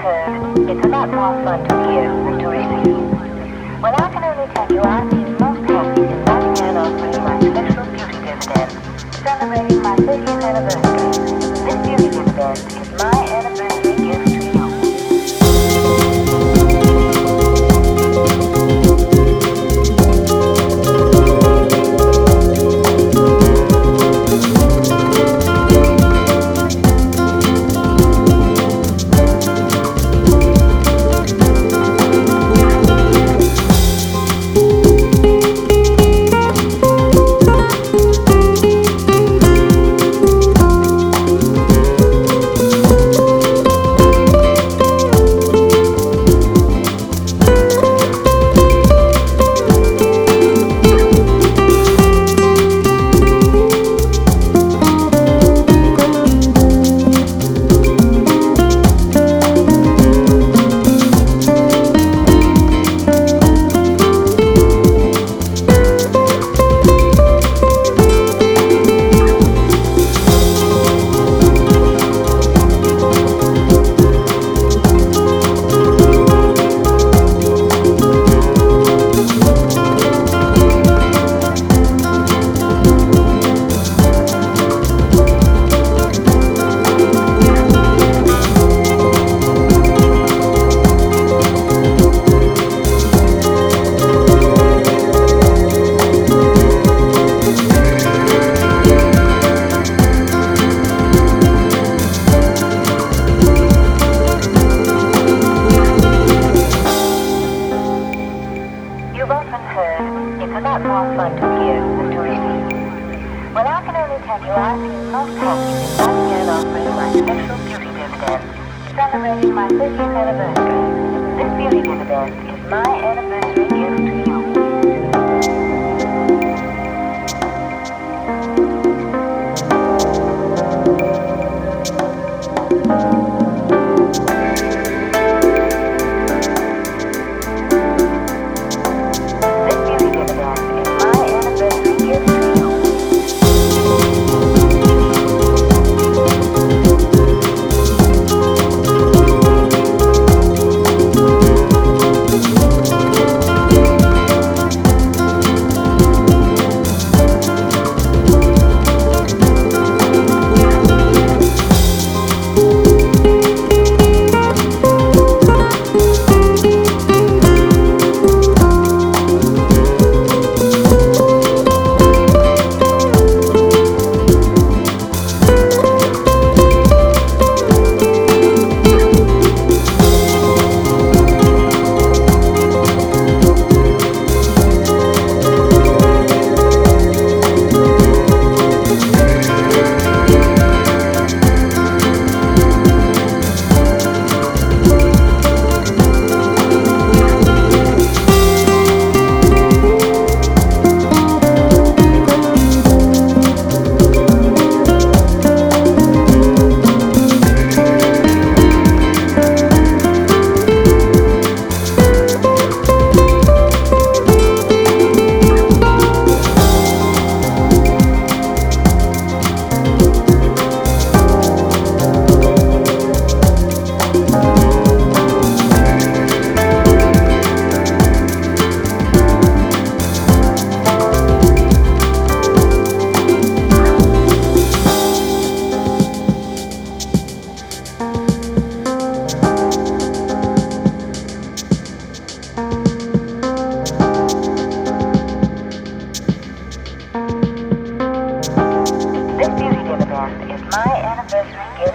heard, it's a lot more fun to give than to receive. Well, I can only tell you I've been most happy since I began offering my special beauty dividend, celebrating my 30th anniversary. This beauty dividend is my anniversary gift to you. You've often heard, it's a lot more fun to give than to receive. Well, I can only tell you I've been most happy since I began offering my special beauty dividend, celebrating my 30th anniversary. This beauty dividend is my anniversary gift to you. This beauty dividend is my anniversary gift